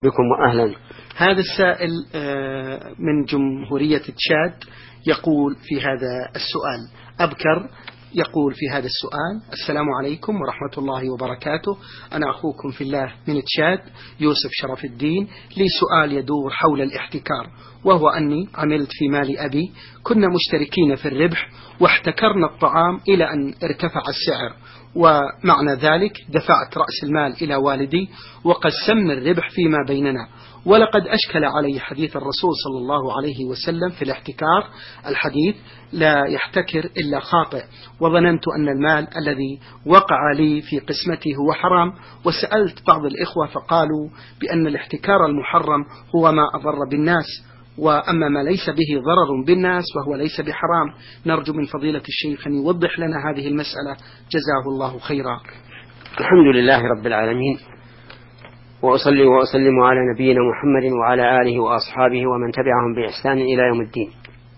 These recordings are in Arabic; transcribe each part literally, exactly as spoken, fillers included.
بكم وأهلا. هذا السائل من جمهورية تشاد يقول في هذا السؤال، أبكر يقول في هذا السؤال: السلام عليكم ورحمة الله وبركاته، أنا أخوكم في الله من تشاد يوسف شرف الدين، لي سؤال يدور حول الاحتكار، وهو أني عملت في مال أبي، كنا مشتركين في الربح واحتكرنا الطعام إلى أن ارتفع السعر، ومعنى ذلك دفعت رأس المال إلى والدي وقسمنا الربح فيما بيننا، ولقد أشكل علي حديث الرسول صلى الله عليه وسلم في الاحتكار، الحديث لا يحتكر إلا خاطئ، وظننت أن المال الذي وقع لي في قسمتي هو حرام، وسألت بعض الإخوة فقالوا بأن الاحتكار المحرم هو ما أضر بالناس، وأما ما ليس به ضرر بالناس فهو ليس بحرام. نرجو من فضيلة الشيخ أن يوضح لنا هذه المسألة، جزاه الله خيرا. الحمد لله رب العالمين، وأصلي وأسلم على نبينا محمد وعلى آله وأصحابه ومن تبعهم بإحسان إلى يوم الدين.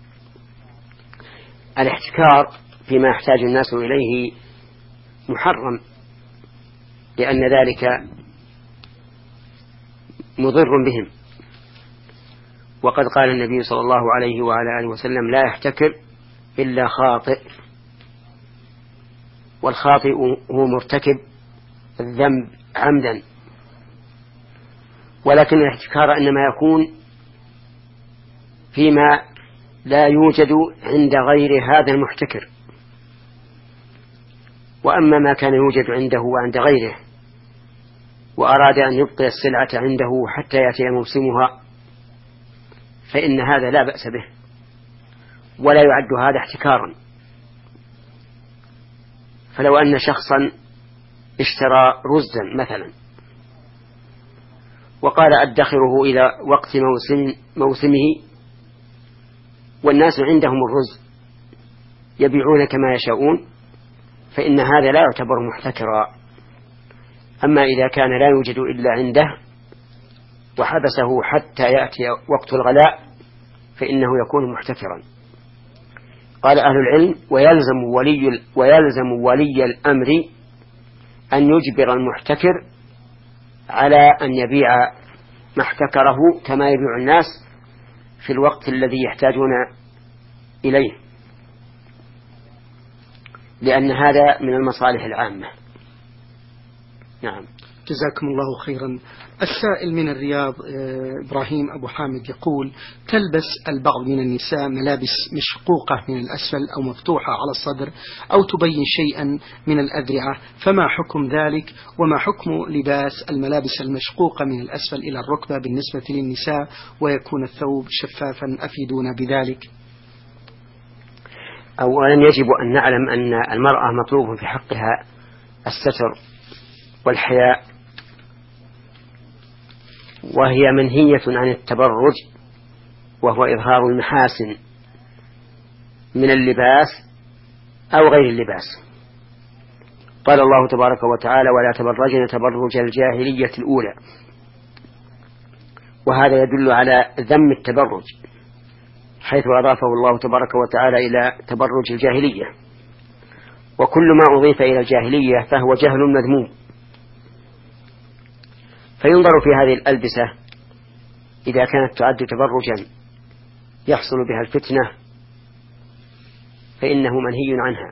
الاحتكار فيما يحتاج الناس إليه محرم، لأن ذلك مضر بهم، وقد قال النبي صلى الله عليه وعلى آله وسلم: لا يحتكر إلا خاطئ، والخاطئ هو مرتكب الذنب عمدا. ولكن الاحتكار إنما يكون فيما لا يوجد عند غير هذا المحتكر، وأما ما كان يوجد عنده وعند غيره وأراد أن يبقي السلعة عنده حتى يأتي موسمها فإن هذا لا بأس به، ولا يعد هذا احتكارا. فلو أن شخصا اشترى رزا مثلا وقال أدخره إلى وقت موسم موسمه، والناس عندهم الرز يبيعون كما يشاءون، فإن هذا لا يعتبر محتكرا. أما إذا كان لا يوجد إلا عنده وحبسه حتى يأتي وقت الغلاء فإنه يكون محتكرا. قال أهل العلم: ويلزم ولي, ويلزم ولي الأمر أن يجبر المحتكر على أن يبيع ما احتكره كما يبيع الناس في الوقت الذي يحتاجون إليه، لأن هذا من المصالح العامة. نعم. جزاكم الله خيرا. السائل من الرياض إبراهيم أبو حامد يقول: تلبس البعض من النساء ملابس مشقوقة من الأسفل أو مفتوحة على الصدر أو تبين شيئا من الأذرعة، فما حكم ذلك؟ وما حكم لباس الملابس المشقوقة من الأسفل إلى الركبة بالنسبة للنساء ويكون الثوب شفافا؟ أفيدونا بذلك. أولا يجب أن نعلم أن المرأة مطلوب في حقها الستر والحياء، وهي منهية عن التبرج، وهو إظهار المحاسن من اللباس أو غير اللباس. قال الله تبارك وتعالى: ولا تبرجن تبرج الجاهلية الأولى، وهذا يدل على ذم التبرج، حيث أضافه الله تبارك وتعالى إلى تبرج الجاهلية، وكل ما أضيف إلى الجاهلية فهو جهل مذموم. فينظر في هذه الألبسة إذا كانت تعد تبرجا يحصل بها الفتنة فإنه منهي عنها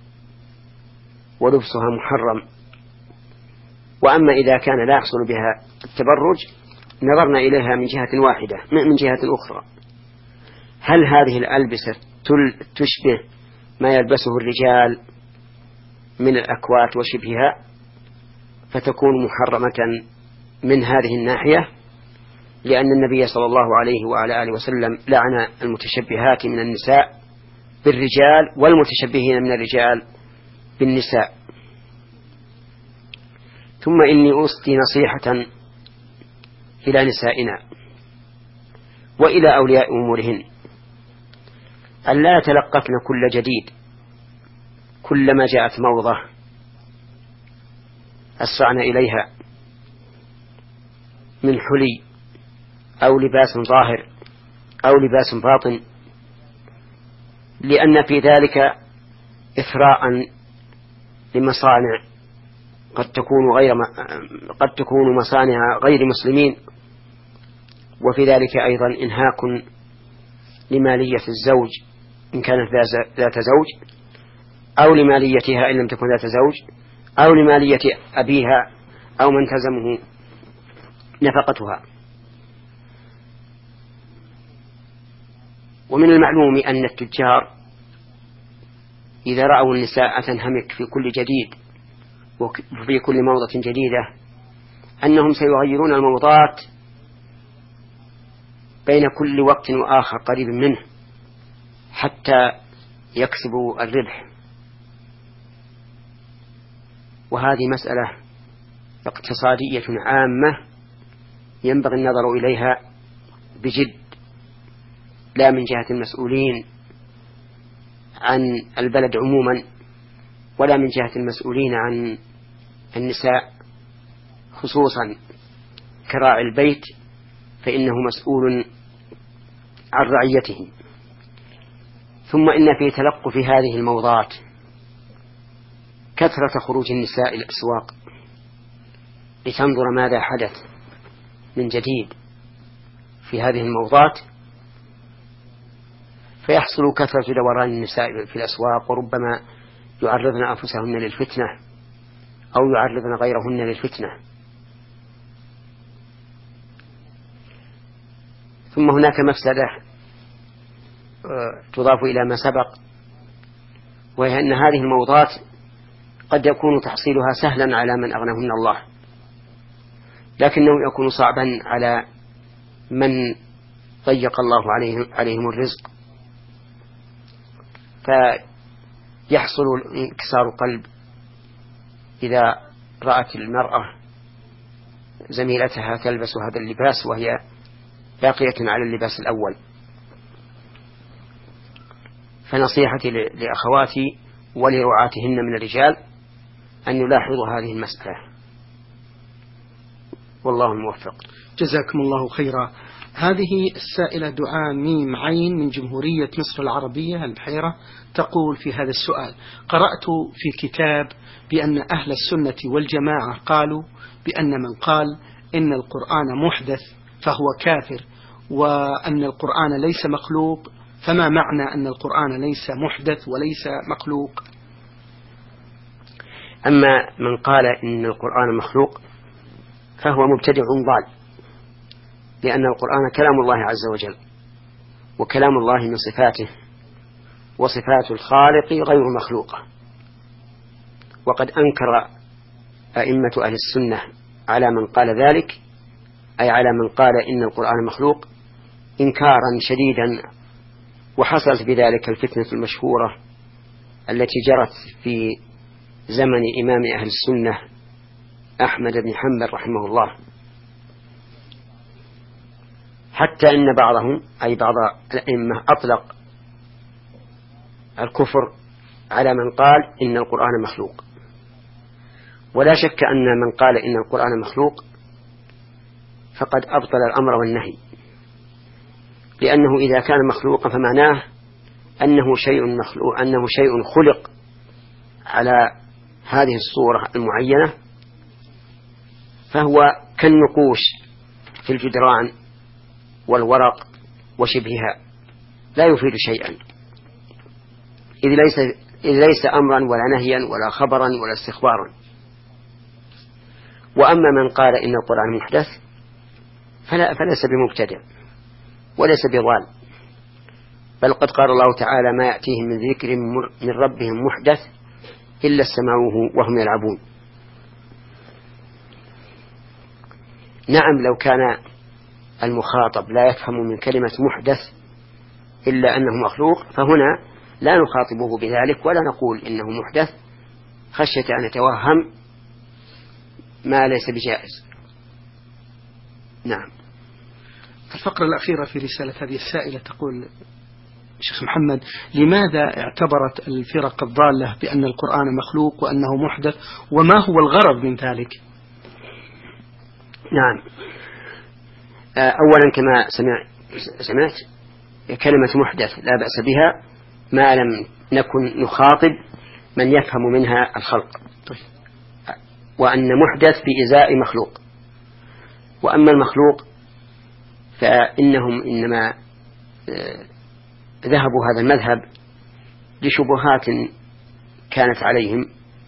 ولبسها محرم. وأما إذا كان لا يحصل بها التبرج نظرنا إليها من جهة واحدة من جهة أخرى: هل هذه الألبسة تشبه ما يلبسه الرجال من الأكوات وشبهها، فتكون محرمة من هذه الناحية، لأن النبي صلى الله عليه وعلى آله وسلم لعن المتشبهات من النساء بالرجال والمتشبهين من الرجال بالنساء. ثم إني أوصي نصيحة إلى نسائنا وإلى أولياء أمورهن أن لا يتلقفن كل جديد، كلما جاءت موضة أسرعن إليها من حلي أو لباس ظاهر أو لباس باطن، لأن في ذلك إثراء لمصانع قد تكون غير قد تكون مصانع غير مسلمين وفي ذلك أيضا إنهاك لمالية الزوج إن كانت ذات زوج، أو لماليتها إن لم تكن ذات زوج، أو لمالية أبيها أو من تلزمه نفقتها. ومن المعلوم أن التجار إذا رأوا النساء تنهمك في كل جديد وفي كل موضة جديدة أنهم سيغيرون الموضات بين كل وقت وآخر قريب منه حتى يكسبوا الربح. وهذه مسألة اقتصادية عامة ينبغي النظر إليها بجد، لا من جهة المسؤولين عن البلد عموما ولا من جهة المسؤولين عن النساء خصوصا كراعي البيت، فإنه مسؤول عن رعيته. ثم إن في تلقف هذه الموضات كثرة خروج النساء إلى الأسواق لتنظر ماذا حدث من جديد في هذه الموضات، فيحصل كثرة دوران النساء في الأسواق، وربما يعرضن أنفسهن للفتنة أو يعرضن غيرهن للفتنة. ثم هناك مفسدة تضاف إلى ما سبق، وهي أن هذه الموضات قد يكون تحصيلها سهلا على من أغناهن الله، لكنه يكون صعبا على من ضيق الله عليهم, عليهم الرزق، فيحصل انكسار القلب إذا رأت المرأة زميلتها تلبس هذا اللباس وهي باقية على اللباس الأول. فنصيحتي لأخواتي ولرعاتهن من الرجال أن يلاحظوا هذه المسألة، والله الموفق. جزاكم الله خيرا. هذه السائلة دعاء ميم عين من جمهورية مصر العربية البحيرة تقول في هذا السؤال: قرأت في كتاب بأن أهل السنة والجماعة قالوا بأن من قال إن القرآن محدث فهو كافر، وأن القرآن ليس مخلوق، فما معنى أن القرآن ليس محدث وليس مخلوق؟ أما من قال إن القرآن مخلوق فهو مبتدع ضال، لأن القرآن كلام الله عز وجل، وكلام الله من صفاته، وصفات الخالق غير مخلوقة. وقد أنكر أئمة أهل السنة على من قال ذلك، أي على من قال إن القرآن مخلوق، إنكارا شديدا، وحصلت بذلك الفتنة المشهورة التي جرت في زمن إمام أهل السنة أحمد بن حنبل رحمه الله، حتى إن بعضهم أي بعض الأئمة أطلق الكفر على من قال إن القرآن مخلوق. ولا شك أن من قال إن القرآن مخلوق فقد أبطل الأمر والنهي، لأنه إذا كان مخلوقا فمعناه أنه شيء مخلوق، أنه شيء خلق على هذه الصورة المعينة، فهو كالنقوش في الجدران والورق وشبهها، لا يفيد شيئا، إذ ليس, إذ ليس أمرا ولا نهيا ولا خبرا ولا استخبارا. وأما من قال إن القرآن محدث فلا فليس بمبتدع وليس بضال، بل قد قال الله تعالى: ما يأتيهم من ذكر من ربهم محدث إلا استمعوه وهم يلعبون. نعم، لو كان المخاطب لا يفهم من كلمة محدث إلا أنه مخلوق فهنا لا نخاطبه بذلك ولا نقول إنه محدث خشية أن يتوهم ما ليس بجائز. نعم. الفقرة الأخيرة في رسالة هذه السائلة تقول: شيخ محمد، لماذا اعتبرت الفرق الضالة بأن القرآن مخلوق وأنه محدث، وما هو الغرض من ذلك؟ نعم، أولا كما سمع سمعت كلمة محدث لا بأس بها ما لم نكن نخاطب من يفهم منها الخلق، وأن محدث في إزاء مخلوق. وأما المخلوق فإنهم إنما ذهبوا هذا المذهب لشبهات كانت عليهم،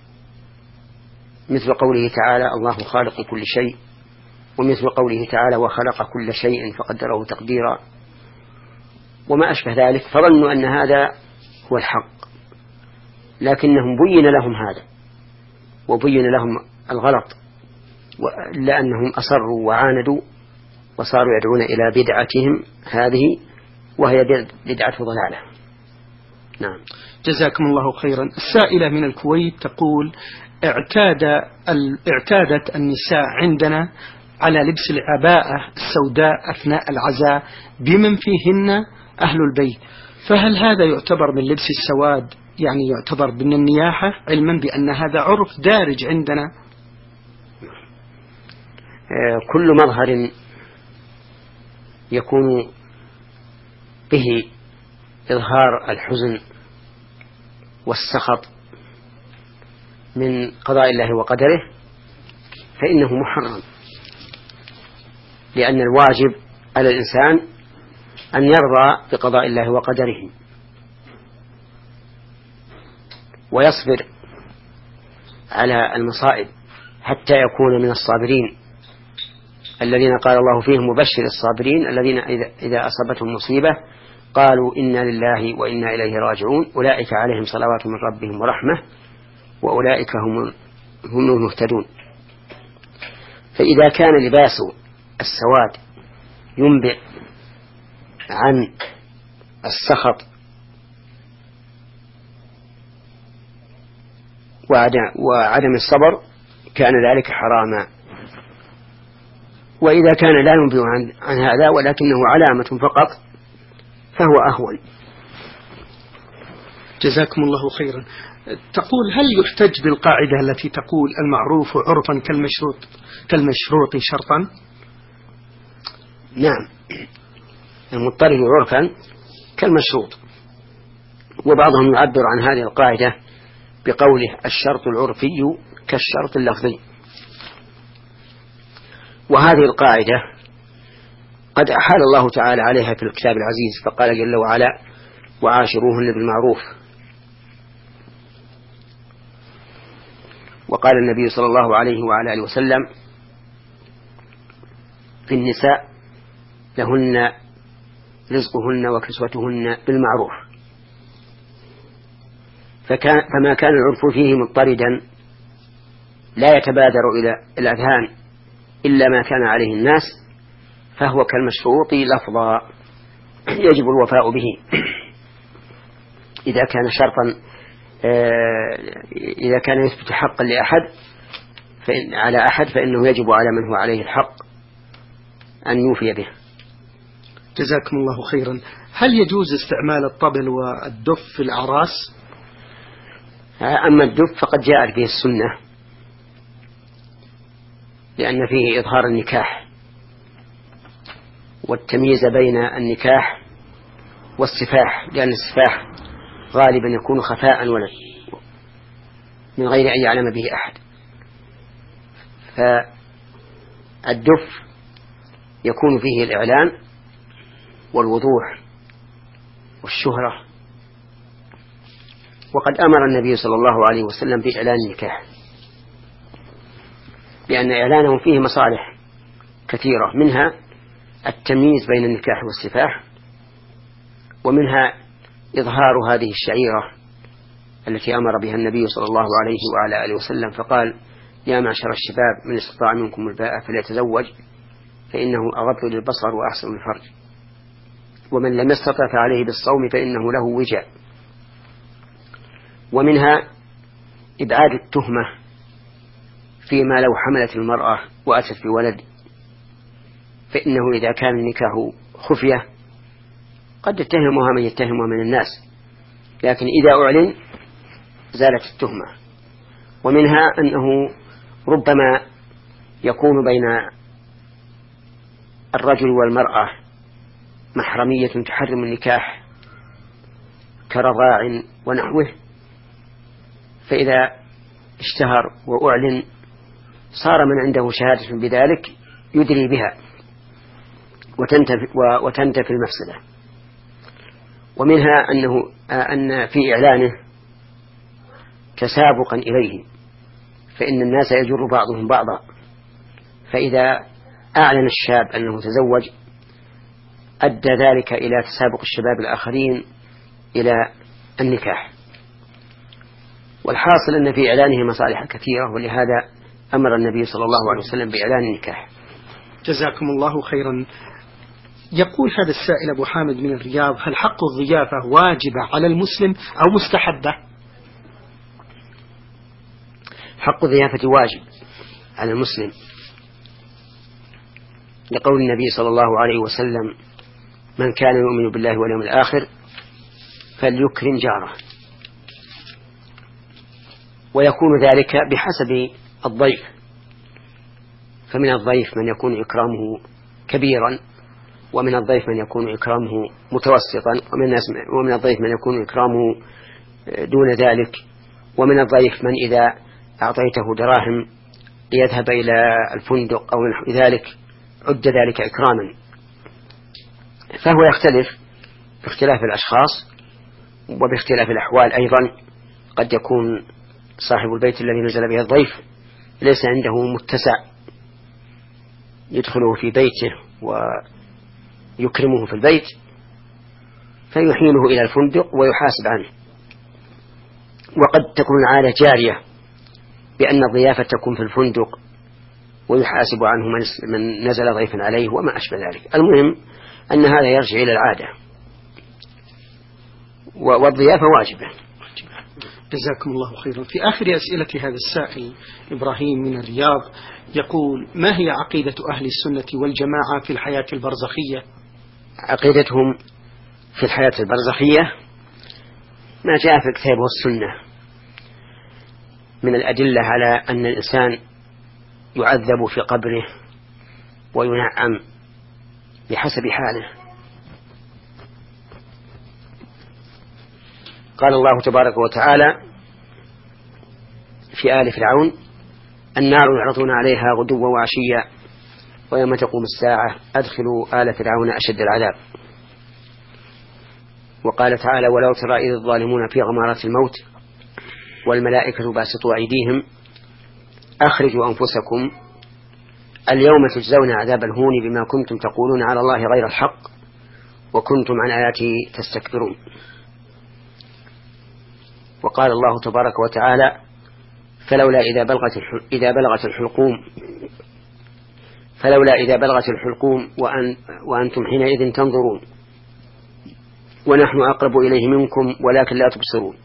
مثل قوله تعالى الله خالق كل شيء، ومثل قوله تعالى وخلق كل شيء فقدره تقديرا، وما أشبه ذلك، فظنوا أن هذا هو الحق، لكنهم بين لهم هذا وبين لهم الغلط، لأنهم أصروا وعاندوا وصاروا يدعون إلى بدعتهم هذه، وهي بدعة ضلالة. نعم. جزاكم الله خيرا. السائلة من الكويت تقول اعتاد اعتادت النساء عندنا على لبس العباءة السوداء أثناء العزاء بمن فيهن أهل البيت، فهل هذا يعتبر من لبس السواد، يعني يعتبر من النياحة، علما بأن هذا عرف دارج عندنا؟ كل مظهر يكون به إظهار الحزن والسخط من قضاء الله وقدره فإنه محرم، لأن الواجب على الإنسان أن يرضى بقضاء الله وقدره ويصبر على المصائب حتى يكون من الصابرين الذين قال الله فيهم مبشر الصابرين الذين إذا أصابتهم مصيبة قالوا إنا لله وإنا إليه راجعون أولئك عليهم صلوات من ربهم ورحمة وأولئك هم هم المهتدون. فإذا كان لباس السواد ينبئ عن السخط وعدم الصبر كان ذلك حراما، وإذا كان لا ينبئ عن, عن هذا ولكنه علامة فقط فهو أهون. جزاكم الله خيرا. تقول هل يحتج بالقاعدة التي تقول المعروف عرفا كالمشروط كالمشروط شرطا؟ نعم، المضطرد عرفا كالمشروط، وبعضهم يعبر عن هذه القاعدة بقوله الشرط العرفي كالشرط اللفظي. وهذه القاعدة قد أحال الله تعالى عليها في الكتاب العزيز، فقال جل وعلا وعاشروهن بالمعروف، وقال النبي صلى الله عليه وعلى آله وسلم في النساء لهن رزقهن وكسوتهن بالمعروف. فكان فما كان العرف فيه مضطردا لا يتبادر إلى الأذهان إلا ما كان عليه الناس فهو كالمشروط لفظا يجب الوفاء به إذا كان شرطا، إذا كان يثبت حقا لأحد فإن على أحد فإنه يجب على من هو عليه الحق أن يوفي به. جزاكم الله خيرا. هل يجوز استعمال الطبل والدف في الأعراس؟ أما الدف فقد جاءت به السنة لأن فيه إظهار النكاح والتمييز بين النكاح والسفاح، لأن السفاح غالبا يكون خفاء ولا من غير أن يعلم به أحد. فالدف يكون فيه الإعلان والوضوح والشهرة، وقد أمر النبي صلى الله عليه وسلم بإعلان النكاح لأن إعلانه فيه مصالح كثيرة، منها التمييز بين النكاح والسفاح، ومنها إظهار هذه الشعيرة التي أمر بها النبي صلى الله عليه وعلى آله وسلم، فقال يا معشر الشباب من استطاع منكم الباءة فليتزوج فإنه أغض للبصر وأحسن للفرج، ومن لم يستطع فعليه بالصوم فإنه له وجاء. ومنها إبعاد التهمة فيما لو حملت المرأة وأتت بولد، فإنه إذا كان النكاح خفية قد يتهمها من يتهمها من الناس، لكن إذا أعلن زالت التهمة. ومنها أنه ربما يكون بين الرجل والمرأة محرمية تحرم النكاح كرضاع ونحوه، فإذا اشتهر وأعلن صار من عنده شهادة بذلك يدري بها، وتنتفي, وتنتفي المفسدة. ومنها أنه أن في إعلانه تسابقا إليه، فإن الناس يجر بعضهم بعضا، فإذا أعلن الشاب أنه تزوج أدى ذلك إلى تسابق الشباب الآخرين إلى النكاح. والحاصل أن في إعلانه مصالح كثيرة، ولهذا أمر النبي صلى الله عليه وسلم بإعلان النكاح. جزاكم الله خيرا. يقول هذا السائل أبو حامد من الرياض: هل حق الضيافة واجبة على المسلم أو مستحبة؟ حق الضيافة واجب على المسلم، لقول النبي صلى الله عليه وسلم: من كان يؤمن بالله واليوم الآخر فليكرم جاره. ويكون ذلك بحسب الضيف، فمن الضيف من يكون إكرامه كبيرا، ومن الضيف من يكون إكرامه متوسطا، ومن الضيف من يكون إكرامه دون ذلك، ومن الضيف من إذا أعطيته دراهم ليذهب إلى الفندق أو نحو ذلك عد ذلك إكراما. فهو يختلف باختلاف الأشخاص وباختلاف الأحوال أيضا. قد يكون صاحب البيت الذي نزل به الضيف ليس عنده متسع يدخله في بيته ويكرمه في البيت، فيحيله إلى الفندق ويحاسب عنه. وقد تكون العادة جارية بأن الضيافة تكون في الفندق ويحاسب عنه من نزل ضيفا عليه وما أشبه ذلك. المهم أن هذا يرجع إلى العادة، والضيافة واجبة. جزاكم الله خيرا. في آخر أسئلة هذا السائل إبراهيم من الرياض يقول: ما هي عقيدة أهل السنة والجماعة في الحياة البرزخية؟ عقيدتهم في الحياة البرزخية ما جاء في الكتاب والسنة من الأدلة على أن الإنسان يعذب في قبره وينعم بحسب حاله. قال الله تبارك وتعالى في آل فرعون: النار يعرضون عليها غدوا وعشيا ويوم تقوم الساعة أدخلوا آل فرعون أشد العذاب. وقال تعالى: ولو ترى إذ الظالمون في غمارات الموت والملائكة باسطوا أيديهم أخرجوا أنفسكم اليوم تجزون عذاب الهون بما كنتم تقولون على الله غير الحق وكنتم عن آياته تستكبرون. وقال الله تبارك وتعالى: فلولا إذا بلغت إذا بلغت الحلقوم فلولا إذا بلغت الحلقوم وأن وأنتم حينئذ تنظرون ونحن أقرب إليه منكم ولكن لا تبصرون.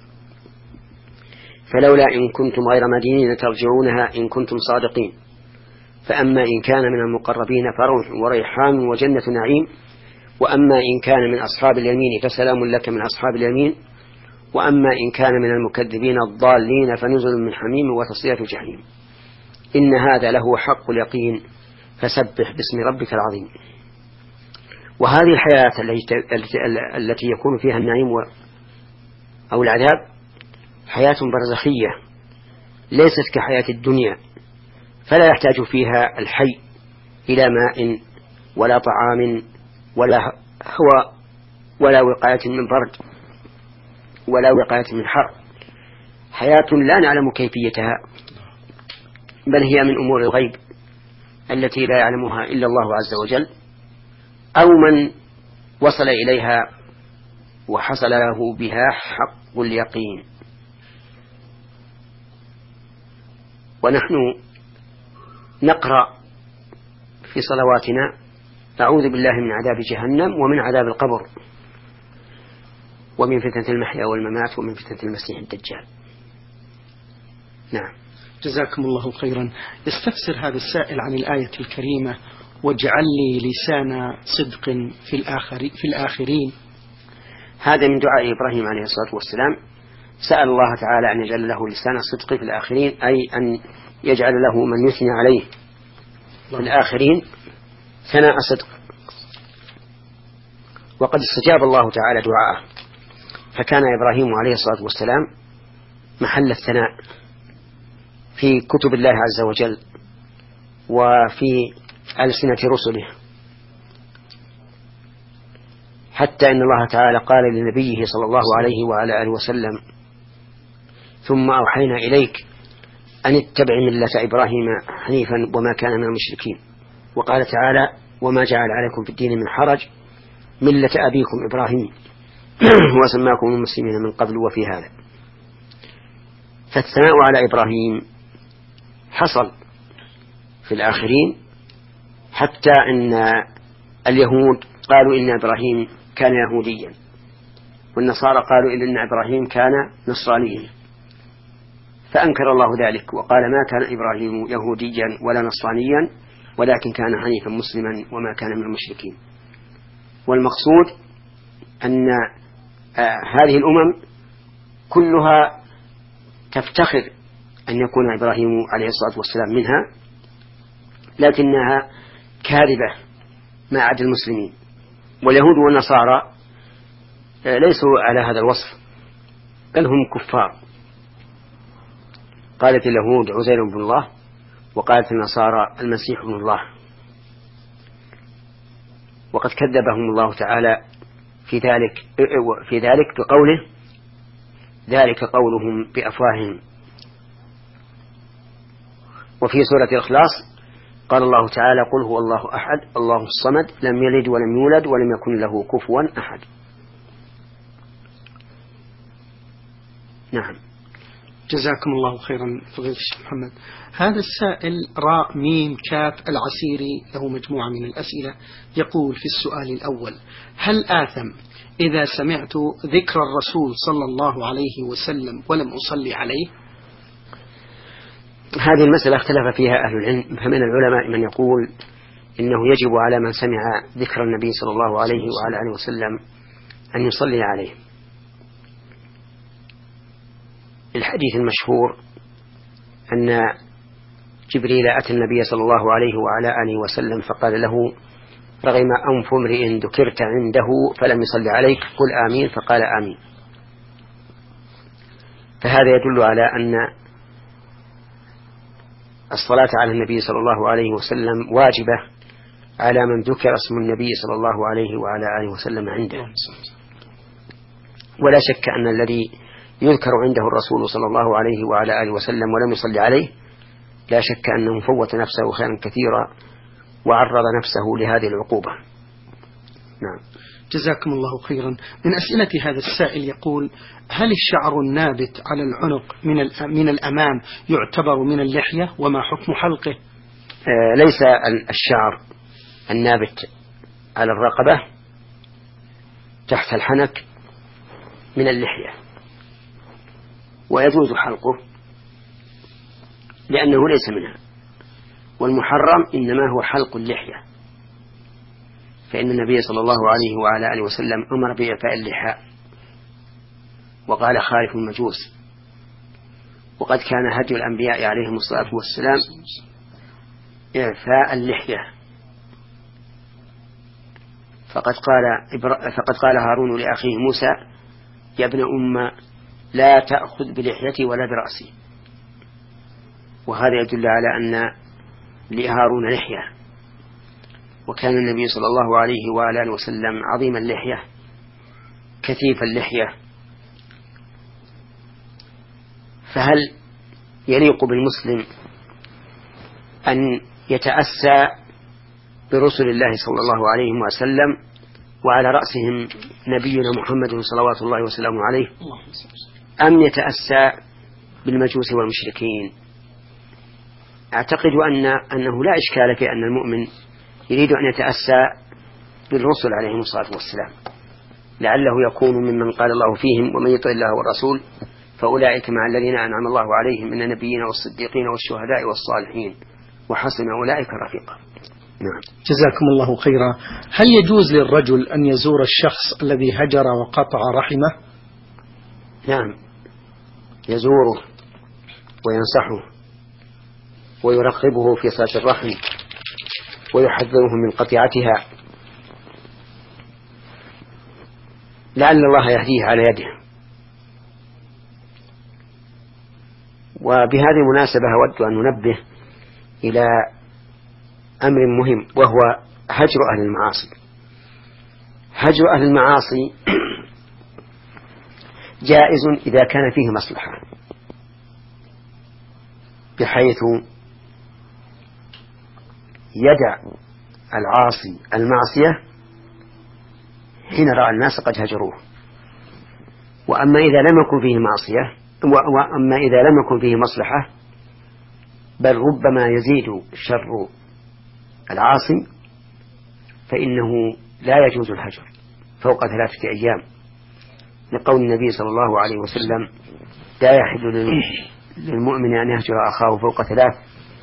فلولا إن كنتم غير مدينين ترجعونها إن كنتم صادقين. فأما إن كان من المقربين فروح وريحان وجنة نعيم، وأما إن كان من أصحاب اليمين فسلام لك من أصحاب اليمين، وأما إن كان من المكذبين الضالين فنزل من حميم وتصلية جحيم. إن هذا له حق اليقين فسبح باسم ربك العظيم. وهذه الحياة التي يكون فيها النعيم أو العذاب حياة برزخية ليست كحياة الدنيا، فلا يحتاج فيها الحي إلى ماء ولا طعام ولا هواء ولا وقاية من برد ولا وقاية من حر. حياة لا نعلم كيفيتها، بل هي من أمور الغيب التي لا يعلمها إلا الله عز وجل، أو من وصل إليها وحصل له بها حق اليقين. ونحن نقرأ في صلواتنا: أعوذ بالله من عذاب جهنم ومن عذاب القبر ومن فتنة المحيا والممات ومن فتنة المسيح الدجال. نعم. جزاكم الله خيرا. يستفسر هذا السائل عن الآية الكريمة: واجعل لي لسان صدق في, الآخر في الآخرين. هذا من دعاء إبراهيم عليه الصلاة والسلام، سأل الله تعالى أن يجعل له لسان صدق في الآخرين، أي أن يجعل له من يثني عليه في الآخرين ثناء صدق. وقد استجاب الله تعالى دعاءه، فكان إبراهيم عليه الصلاة والسلام محل الثناء في كتب الله عز وجل وفي ألسنة رسله. حتى إن الله تعالى قال لنبيه صلى الله عليه وعلى آله وسلم: ثم أوحينا إليك أن اتبع ملة إبراهيم حنيفا وما كان من المشركين. وقال تعالى: وما جعل عليكم في الدين من حرج ملة أبيكم إبراهيم وسماكم المسلمين من قبل وفي هذا. فالثناء على إبراهيم حصل في الآخرين، حتى أن اليهود قالوا إن إبراهيم كان يهوديا، والنصارى قالوا إن إبراهيم كان نصرانيا، فأنكر الله ذلك وقال: ما كان إبراهيم يهوديا ولا نصرانيا ولكن كان حنيفا مسلما وما كان من المشركين. والمقصود أن آه هذه الأمم كلها تفتخر أن يكون إبراهيم عليه الصلاة والسلام منها، لكنها كاذبة ما عدا المسلمين. واليهود والنصارى آه ليسوا على هذا الوصف، بل هم كفار. قالت اليهود عزير بن الله، وقالت النصارى المسيح بن الله. وقد كذبهم الله تعالى في ذلك في ذلك بقوله: ذلك قولهم بأفواههم. وفي سورة الإخلاص قال الله تعالى: قل هو الله أحد الله الصمد لم يلد ولم يولد ولم يكن له كفوا أحد. نعم. جزاكم الله خيرا فضيلة الشيخ محمد. هذا السائل راء ميم كاف العسيري له مجموعة من الأسئلة، يقول في السؤال الأول: هل آثم إذا سمعت ذكر الرسول صلى الله عليه وسلم ولم أصلي عليه؟ هذه المسألة اختلف فيها أهل العلم، فمن العلماء من يقول إنه يجب على من سمع ذكر النبي صلى الله عليه وعلى آله وسلم أن يصلي عليه. الحديث المشهور أن جبريل أتى النبي صلى الله عليه وعلى آله وسلم فقال له: رغم أنف امرئ ذكرت عنده فلم يصلي عليك، قل آمين، فقال آمين. فهذا يدل على أن الصلاة على النبي صلى الله عليه وسلم واجبة على من ذكر اسم النبي صلى الله عليه وعلى آله وسلم عنده. ولا شك أن الذي يذكر عنده الرسول صلى الله عليه وعلى آله وسلم ولم يصلي عليه لا شك أنه فوت نفسه خيرا كثيرا وعرض نفسه لهذه العقوبة. نعم. جزاكم الله خيرا. من أسئلة هذا السائل يقول: هل الشعر النابت على العنق من من الأمام يعتبر من اللحية، وما حكم حلقه؟ آه ليس الشعر النابت على الرقبة تحت الحنك من اللحية، ويجوز حلقه لأنه ليس منها. والمحرم إنما هو حلق اللحية، فإن النبي صلى الله عليه وعلى آله وسلم أمر بإعفاء اللحى وقال: خالف المجوس. وقد كان هدي الأنبياء عليهم الصلاة والسلام إعفاء اللحية، فقد قال فقد قال هارون لأخيه موسى: يا ابن أم لا تأخذ بلحيتي ولا برأسي. وهذا يدل على أن لهارون لحية، وكان النبي صلى الله عليه وعلى آله وسلم عظيم اللحية كثيف اللحية. فهل يليق بالمسلم أن يتأسى برسل الله صلى الله عليه وسلم وعلى رأسهم نبينا محمد صلوات الله وسلامه عليه، أم يتأسى بالمجوس والمشركين؟ أعتقد أن أنه لا إشكال في أن المؤمن يريد أن يتأسى بالرسل عليهم الصلاة والسلام، لعله يكون ممن قال الله فيهم: ومن يطع الله والرسول فأولئك مع الذين أنعم الله عليهم من النبيين والصديقين والشهداء والصالحين وحسن أولئك رفيقا. نعم. جزاكم الله خيرا. هل يجوز للرجل أن يزور الشخص الذي هجر وقطع رحمه؟ نعم، يزوره وينصحه ويرغبه في صلة الرحم ويحذره من قطيعتها، لعل الله يهديه على يده. وبهذه المناسبة أود أن ننبه إلى أمر مهم، وهو هجر أهل المعاصي. هجر أهل المعاصي جائز إذا كان فيه مصلحة، بحيث يدع العاصي المعصية حين رأى الناس قد هجروه. وأما إذا لم يكن فيه معصية وأما إذا لم يكن فيه مصلحة بل ربما يزيد شر العاصي فإنه لا يجوز الهجر فوق ثلاثة أيام، لقول النبي صلى الله عليه وسلم: لا يحل للمؤمن أن يهجر أخاه فوق ثلاث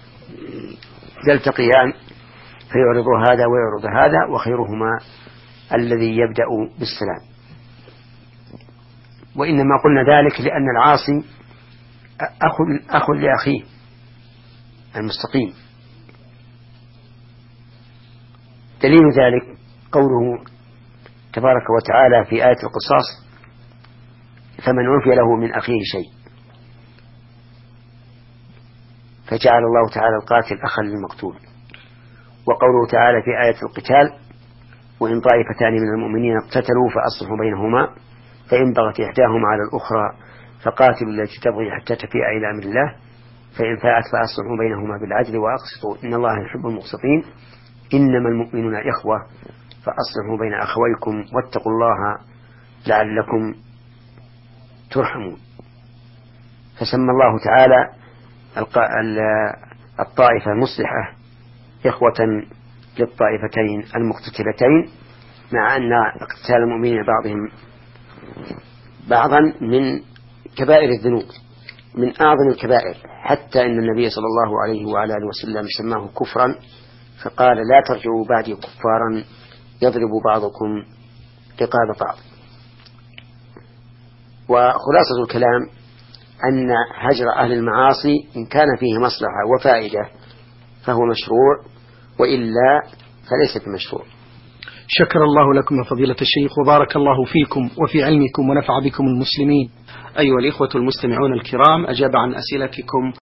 يلتقيان فيعرض هذا ويعرض هذا وخيرهما الذي يبدأ بالسلام. وإنما قلنا ذلك لأن العاصي أخ, أخ لأخيه المستقيم. دليل ذلك قوله تبارك وتعالى في آية القصاص: فمن عفي له من أخيه شيء، فجعل الله تعالى القاتل أخا للمقتول. وقوله تعالى في آية القتال: وإن طائفتان من المؤمنين اقتتلوا فأصلحوا بينهما فإن بغت إحداهما على الأخرى فقاتلوا التي تبغي حتى تفيء إلى أمر الله فإن فاءت فأصلحوا بينهما بالعدل وأقسطوا إن الله يحب المقسطين إنما المؤمنون إخوة فأصلحوا بين أخويكم واتقوا الله لعلكم ترحمون. فسمى الله تعالى الطائفة المصلحة إخوة للطائفتين المقتتلتين، مع أن اقتتال المؤمنين بعضهم بعضا من كبائر الذنوب، من أعظم الكبائر، حتى إن النبي صلى الله عليه وعلى آله وسلم سماه كفرا فقال: لا ترجعوا بعدي كفارا يضرب بعضكم رقاب بعض. وخلاصة الكلام أن هجر أهل المعاصي إن كان فيه مصلحة وفائدة فهو مشروع، وإلا فليس بمشروع. شكر الله لكم فضيلة الشيخ وبارك الله فيكم وفي علمكم ونفع بكم المسلمين. أيها الإخوة المستمعون الكرام، أجاب عن أسئلتكم